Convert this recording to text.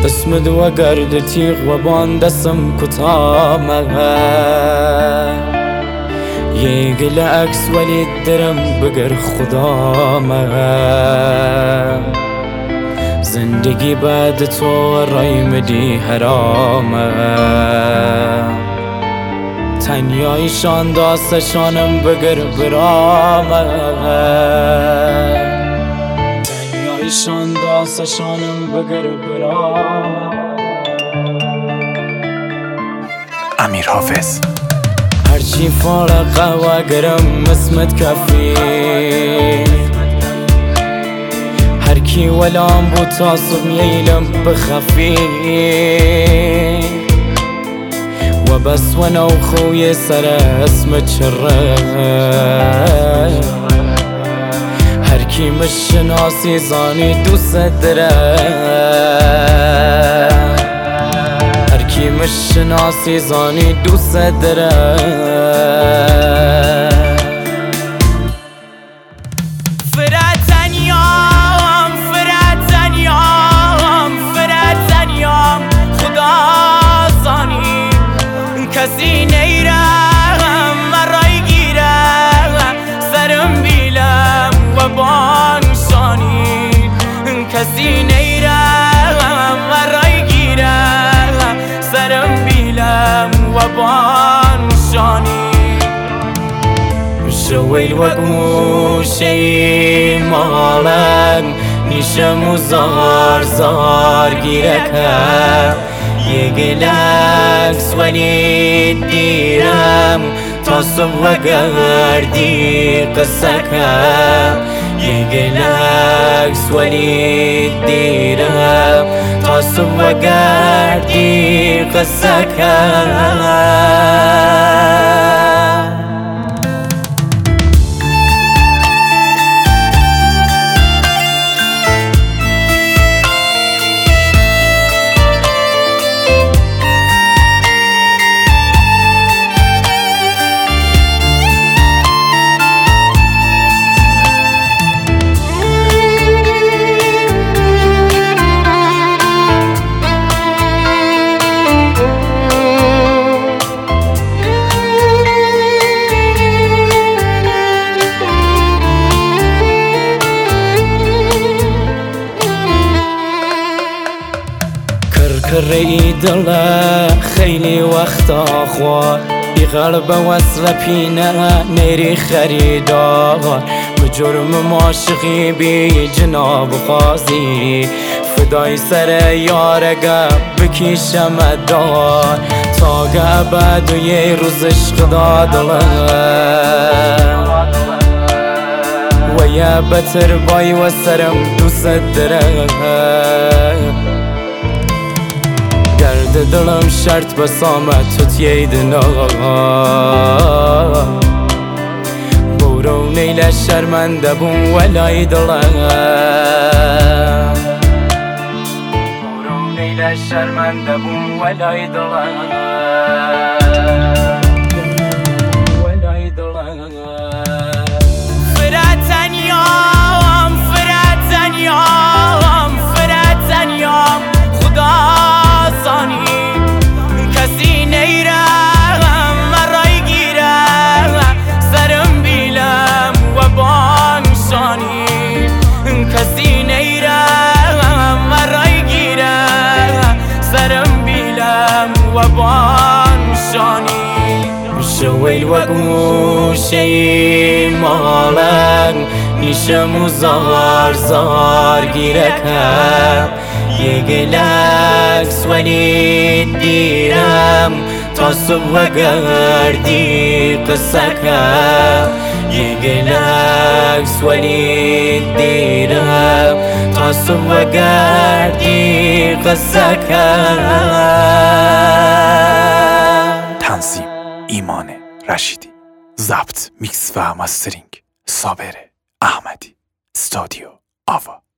اسم دو گرد تیغ و بان دستم کتامه یه گل عکس ولی درم بگر خدامه زندگی بعد تو رای مدی حرامه تنیایشان داستشانم بگر برامه تنیایشان داستشانم بگر برامه. امیر حافظ. هرچی فارقه و گرم اسمت کفی هر کی ولام بود تاسب میلم بخفی و بس و نو خوی سر اسمت شره هر کی مشناسی زانی دوست دره هر کی مشناسی زانی دوست دره کسی نیرم مرای گیرم سرم بیلم و بانشانی کسی نیرم مرای گیرم سرم بیلم و بانشانی شویل و گوشی مالن نیشم و زار گیرکم یه گلکس ولی دیرم تا صبح گردی قصه کم یه گلکس ولی دیرم تا صبح گردی قصه کم. کری دله خیلی وقتا خواه ای قلب وصل پینه نیری خریدار بجرم معاشقی بی جناب قاضی فدای سر یارگه بکیشم دار تا گبد و یه روز عشق دادله و یه بتر بای و سرم دوست دره گرد دلم شرط بسامت تو تییدنا برو نیل شرمنده بون ولای دلم برو نیل شرمنده بون ولای دلم ولای دلم فراتنیام فراتنیام فراتنیام خدا کسی نیرم مرای گیرم سرم بیلم و بانشانی کسی نیرم مرای گیرم سرم بیلم و بانشانی شویل و گوشی مالن نیشم و زار گیرکم یه گلکس ولی دیرم تا صبح گردی قصه کم یه گلکس ولی دیرم تا صبح گردی قصه کم. تنظیم ایمان رشیدی، ضبط میکس و مسترینگ صابر احمدی، استودیو آوا.